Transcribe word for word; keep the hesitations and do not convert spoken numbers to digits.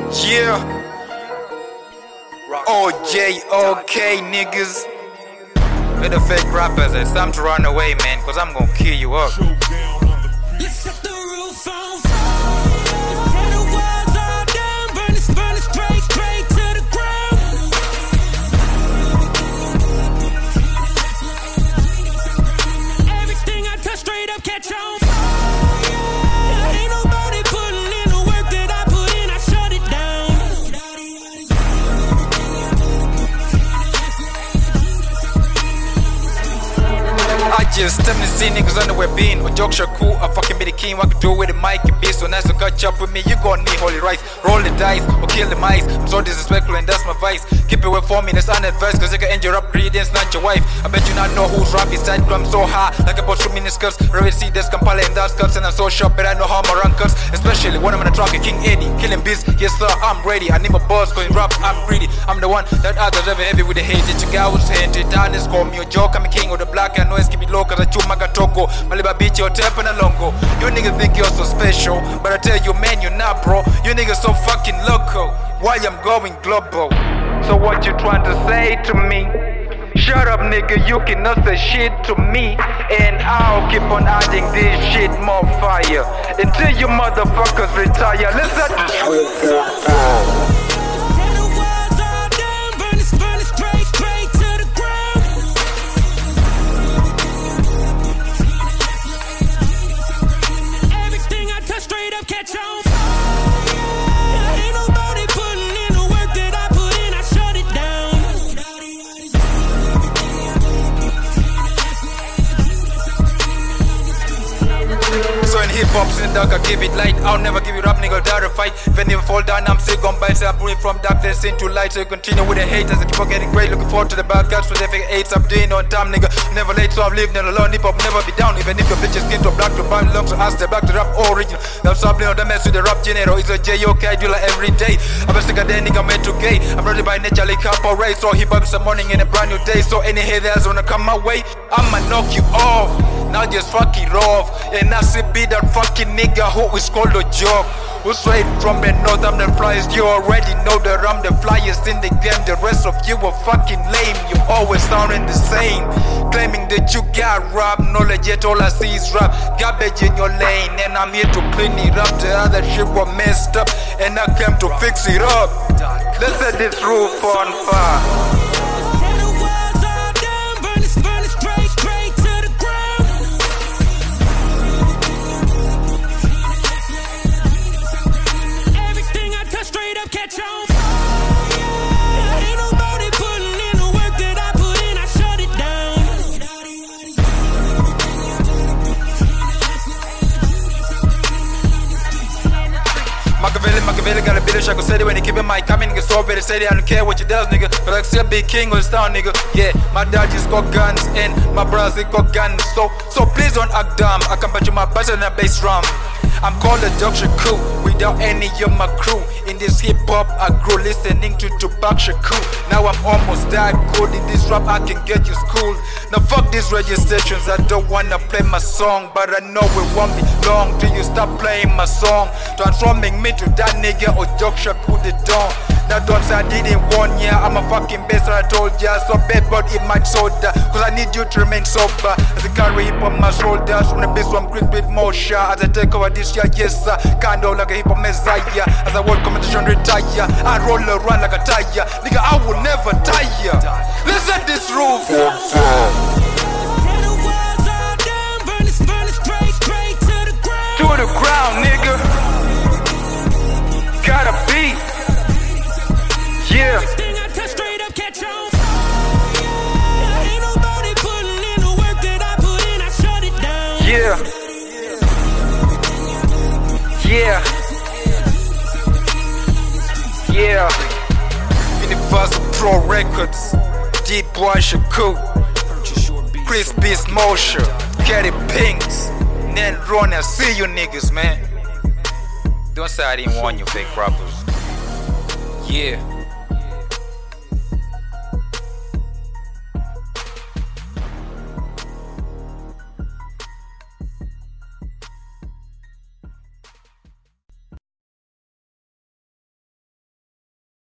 Yeah. O J O K niggas. With the fake rappers, it's time to run away, man, cause I'm gonna kill you up. Let's set the roof on fire. Tear the walls all down. Burn this, burn it straight, straight to the ground. Everything I touch straight up catch on fire. Ain't nobody putting in the work that I put in, I shut it down. I just definitely see niggas underwear being or joke shot cool. I fucking be the king, what I can do with the mic and be so nice to catch up with me. You gon' need holy rice, roll the dice or kill the mice. I'm so disrespectful and that's my vice. Keep it away from me, that's unadvised, cause you can end your upgradients, not your wife. I bet you not know who's rap beside me. I'm so high, like about two miniskirts. Ready see this Kampala and that skirts, and I'm so sharp, but I know how my run cuts. Especially when I'm in a truck, King Eddie, killing beats. Yes sir, I'm ready. I need my buzz, cause in rap I'm greedy. I'm the one that others ever heavy with the hate. That you guys hated. Honest, call me a joke. I'm a king of the black. I know it's keep it low, cause I chew my gatoko. Maliba beat your tap and a longo. You niggas think you're so special, but I tell you, man, you're not, bro. You niggas so fucking loco. Why I'm going global? So what you trying to say to me? Shut up, nigga, you cannot say shit to me. And I'll keep on adding this shit more fire until you motherfuckers retire. Listen. Catch on fire. Ain't nobody putting in the work that I put in, I shut it down. So in hip hop, in dark, I give it light. I'll never give it up, nigga, die to fight. If any fall down, I'm sick on bites. I'm moving from darkness into light. So you continue with the hate as I keep on getting great. Looking forward to the bad guys for the fake eights. I'm doing on time, nigga. Never late, so I've lived never alone. Hip hop never be down. Even if your bitches skin to black to brown lungs, so ask the black to rap original. I'm sampling on the mess with the rap general. It's a J O K, I do like every day. I'm a sicker than nigga made to gay. I'm ready by nature like Kappa Ray. So hip hop is a morning and a brand new day. So any haters wanna come my way, I'ma knock you off. Now just fuck it off. And I see be that fucking nigga who is called a joke. Who's straight from the north, I'm the flyest. You already know that I'm the flyest in the game. The rest of you are fucking lame. You always sounding the same, claiming that you got rap knowledge, yet all I see is rap garbage in your lane. And I'm here to clean it up. The other shit was messed up, and I came to fix it up. Let's set this roof on fire. Catch on fire. Ain't nobody putting in the work that I put in, I shut it down. Machiavelli, Machiavelli got a bit of shako steady when he keep in my coming, nigga. So very steady, I don't care what you does, nigga. But I still be king of this town, nigga. Yeah, my dad just got guns and my brothers they got guns. So, so please don't act dumb. I can bet you my bass and a bass drum. I'm called a Dr. Cool without any of my crew. In this hip hop, I grew listening to Tupac Shakur. Now I'm almost that good in this rap, I can get you schooled. Now fuck these registrations, I don't wanna play my song, but I know it won't be long till you stop playing my song, transforming me to that nigga or Dr. Shakur the Dawn. Now don't say I didn't warn ya, I'm a fucking best, I told ya. So bad but it might soda, cause I need you to remain sober. As I carry hip on my shoulders, from the beast from Chris with motion. As I take over this year, yes sir, kinda like a hip hop messiah. As I work competition retire, I roll around like a tire. Nigga, I will never tire. Let's set this roof on fire. To the ground, nigga. Gotta beat. Yeah. Everything I touch straight up catch on fire. Ain't nobody putting in the work that I put in, I shut it down. Yeah. Yeah. Yeah. Universal Pro Records, Deep Boy Shakur, Chris Beast Mosher, Caddy Pinks, Nen Ron. I see you niggas, man. Don't say I didn't warn you, fake rappers. Yeah.